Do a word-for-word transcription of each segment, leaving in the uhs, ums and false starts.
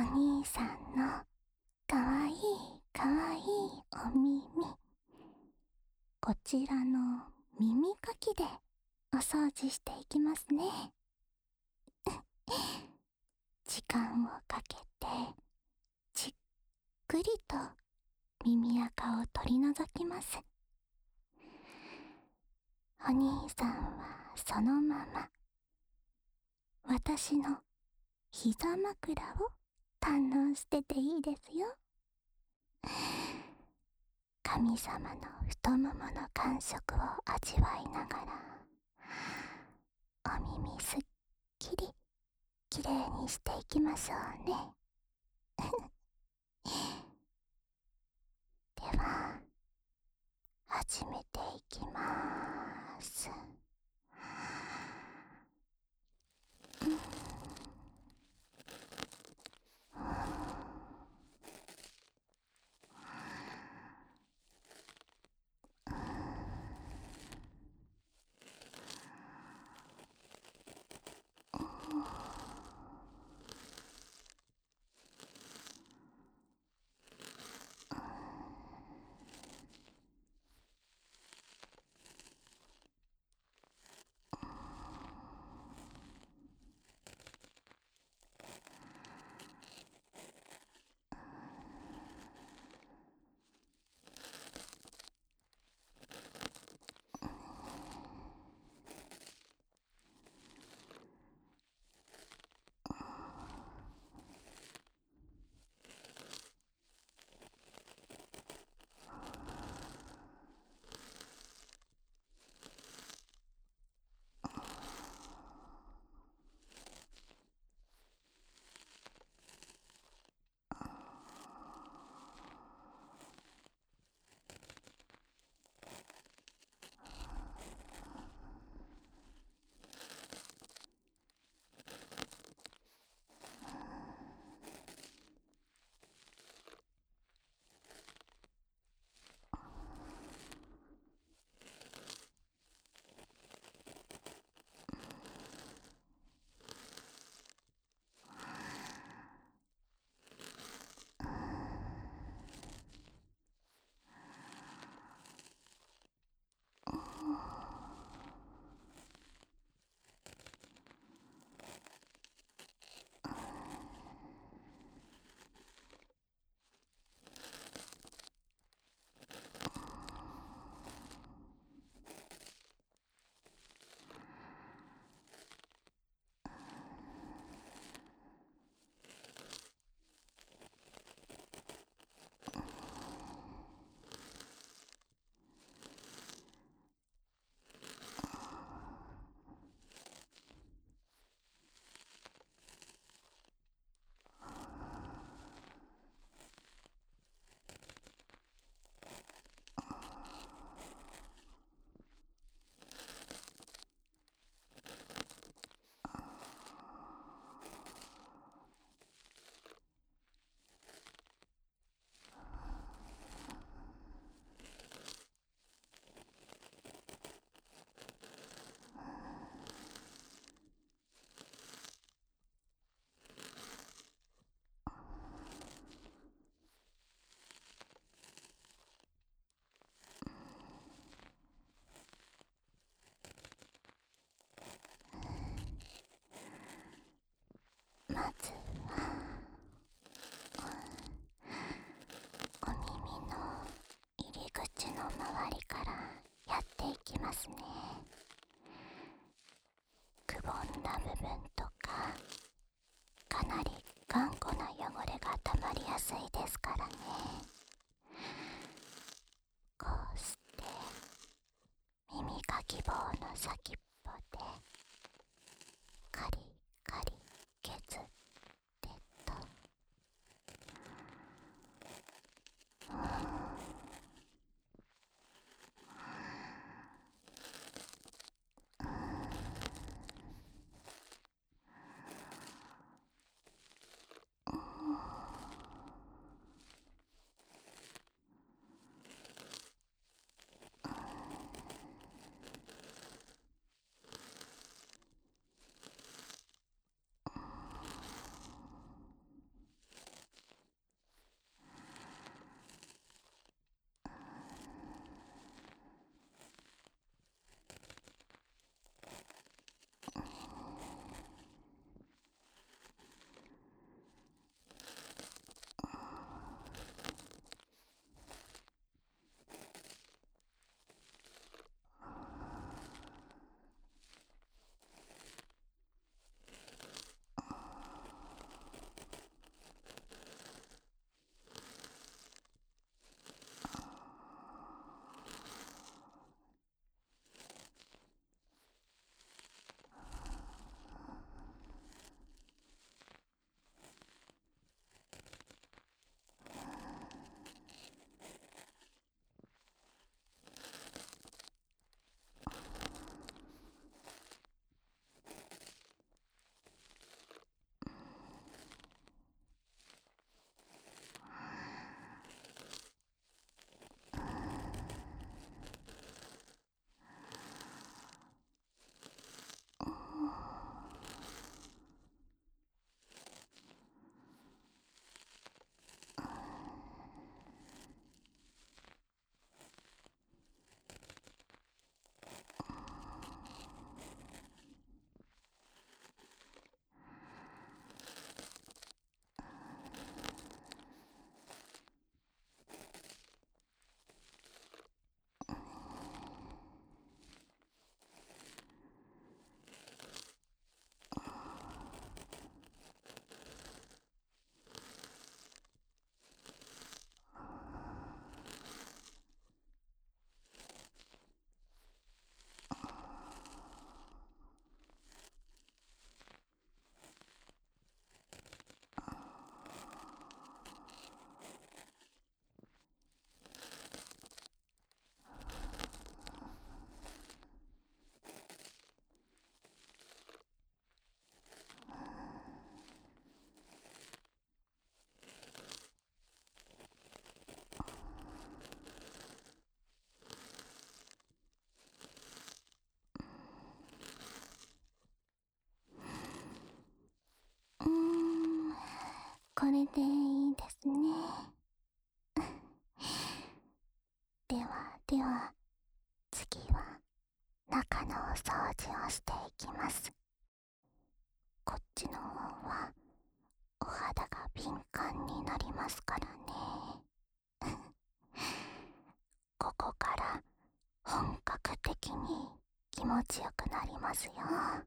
兄さんのかわいいかわいいお耳、こちらの耳かきでお掃除していきますね。時間をかけてじっくりと耳垢を取り除きます。お兄さんはそのまま私の膝枕を堪能してていいですよ。神様の太ももの感触を味わいながら、お耳すっきりきれいにしていきましょうね。では始めていきまーす。まずはお耳の入り口の周りからやっていきますね。くぼんだ部分とかかなり頑固な汚れがたまりやすいですからね。こうして耳かき棒の先っぽでカリカリ削ってと、うーんこれでいいですね。ではでは、次は中のお掃除をしていきます。こっちの方はお肌が敏感になりますからね。ここから本格的に気持ちよくなりますよ。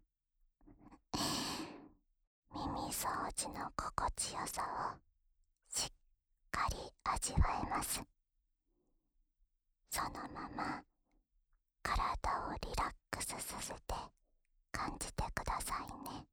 耳掃除の心地よさをしっかり味わえます。そのまま体をリラックスさせて感じてくださいね。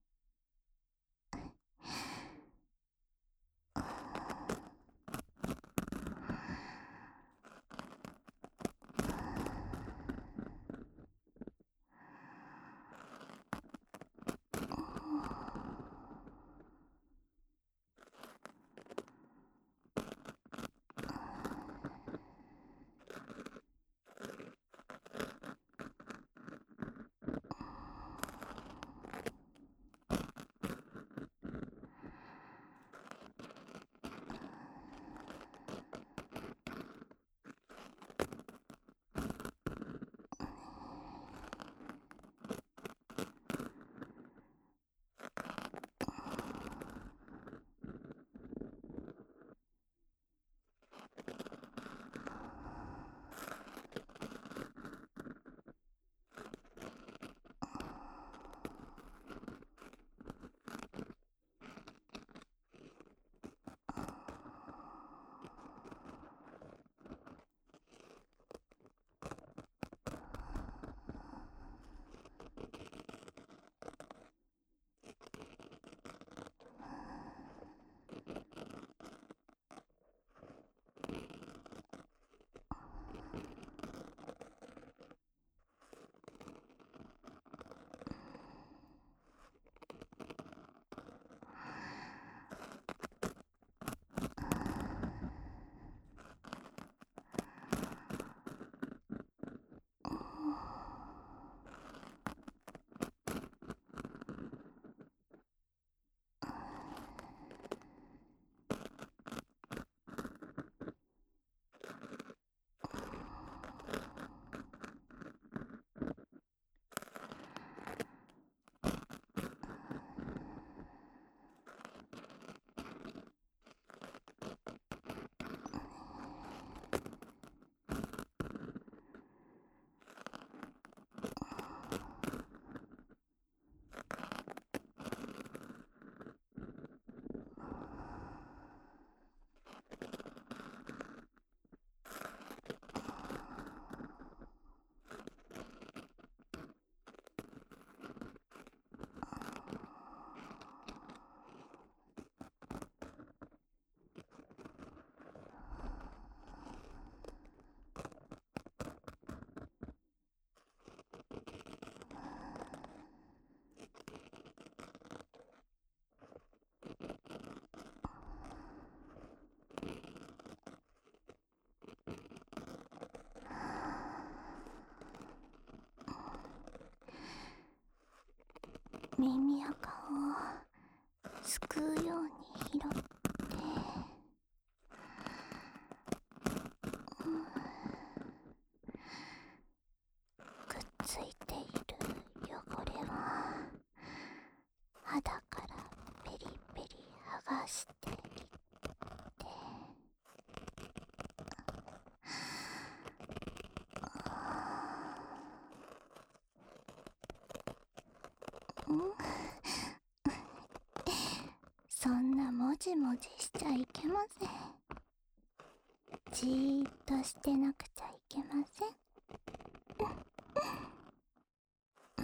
耳垢をすくうように拾って、うん、くっついている汚れは肌からペリペリ剥がしていって、うん、そんなもじもじしちゃいけません。じーっとしてなくちゃいけません。うん、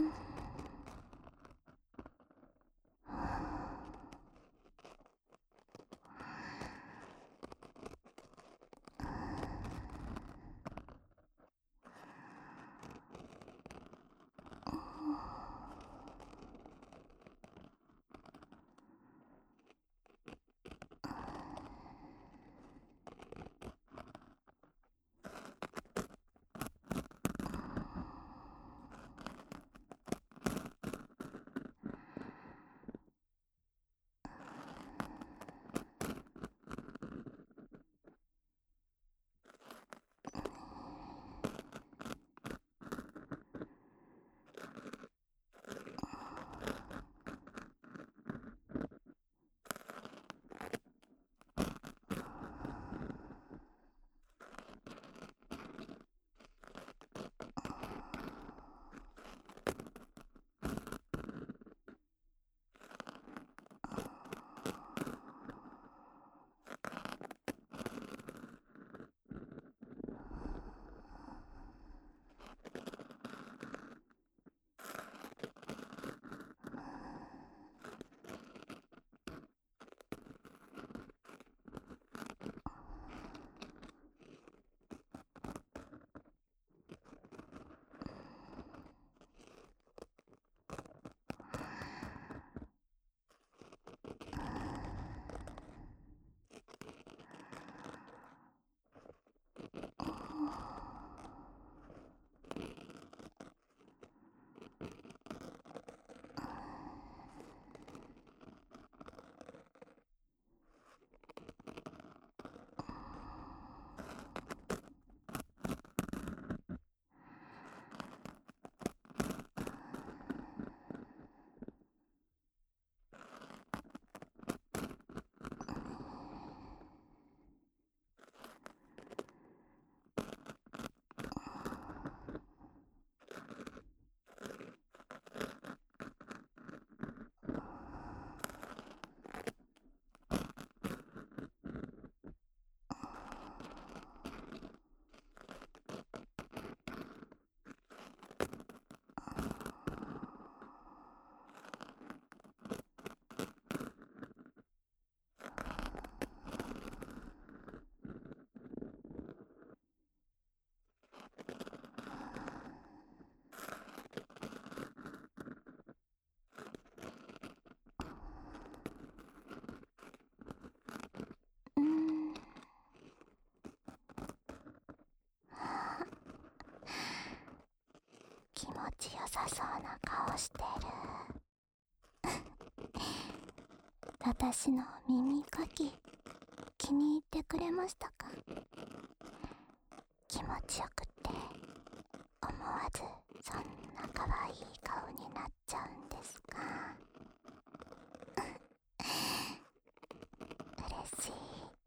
ちよさそうな顔してる。私の耳かき気に入ってくれましたか？気持ちよくって思わずそんな可愛い顔になっちゃうんですか？嬉しい。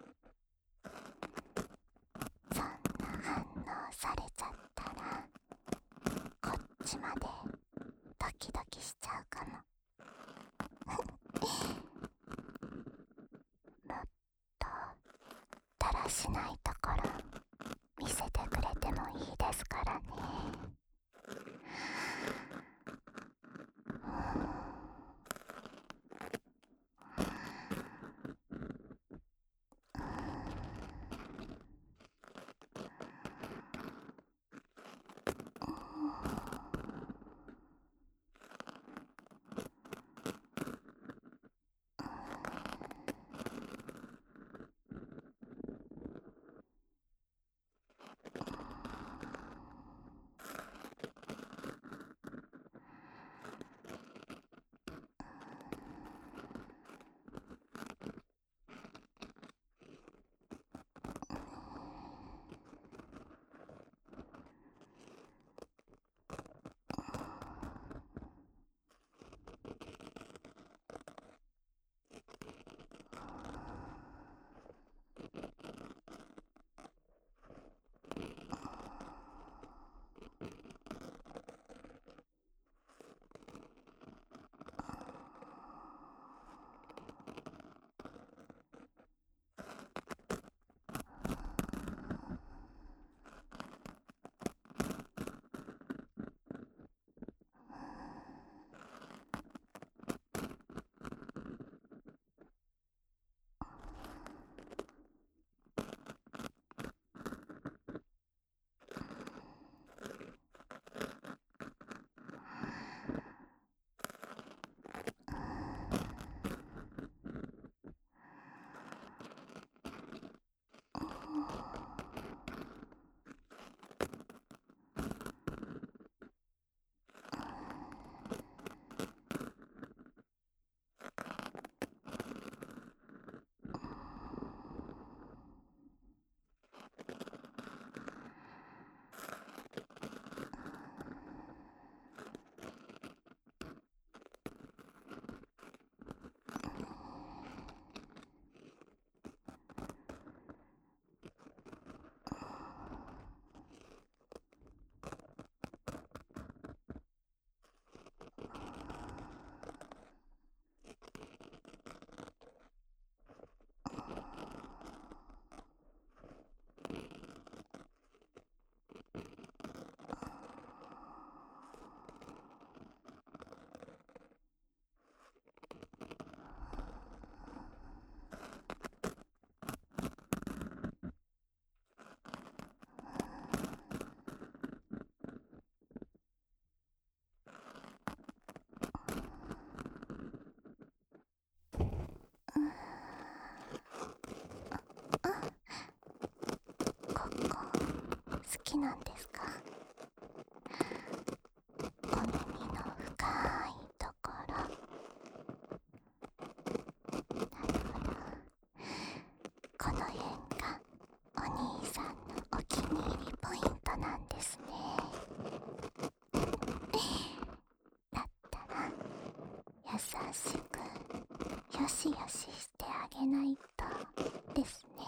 そんな反応されちゃったらこっちまでドキドキしちゃうかも。もっとだらしないところ見せてくれてもいいですからね。ここ好きなんですか？お耳の深いところ。なるほど。この辺がお兄さんのお気に入りポイントなんですね。だったら優しくよしよししてあげないとですね。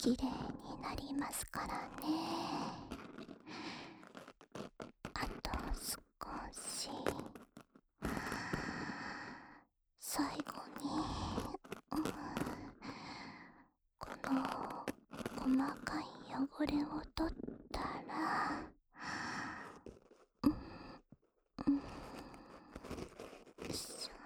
綺麗になりますからね。あと少し。最後に、うん、この細かい汚れを取ったら、うん、うん、よいしょ。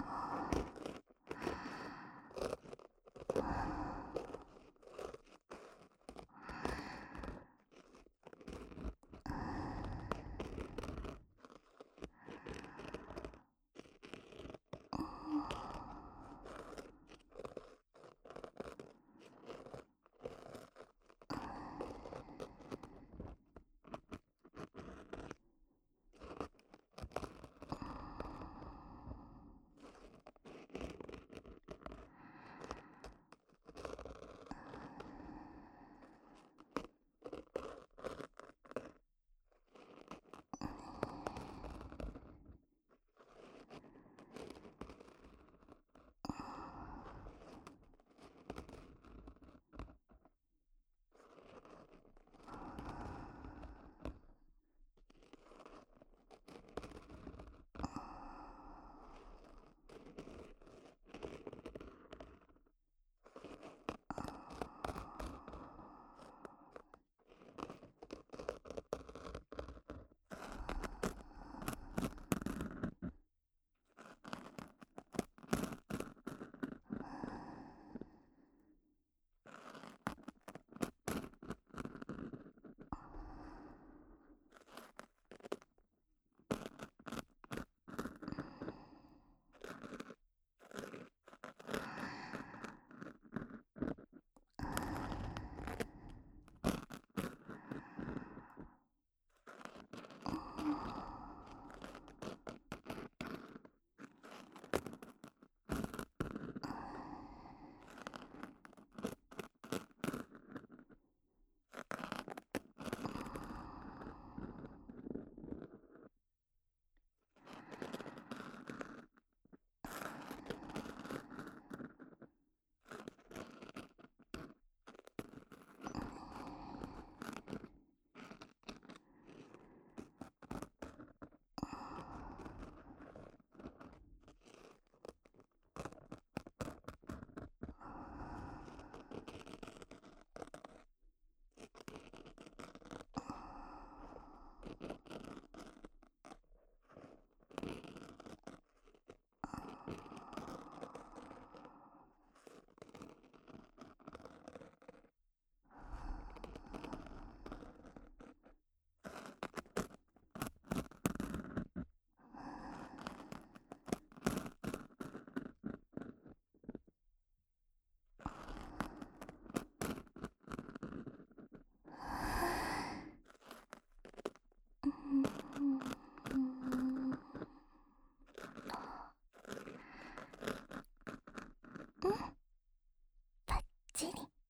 うん、バッチリ。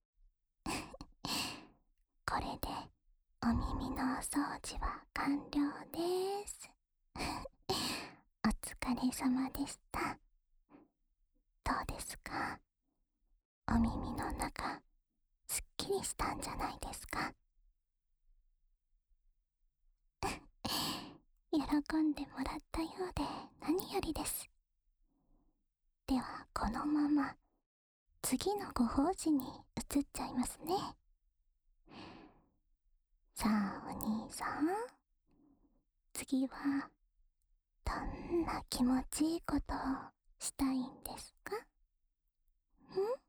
これでお耳のお掃除は完了です。お疲れ様でした。どうですか？お耳の中、すっきりしたんじゃないですか？喜んでもらったようで何よりです。ではこのまま次のご奉仕に移っちゃいますね。さあお兄さん、次はどんな気持ちいいことをしたいんですか？ん？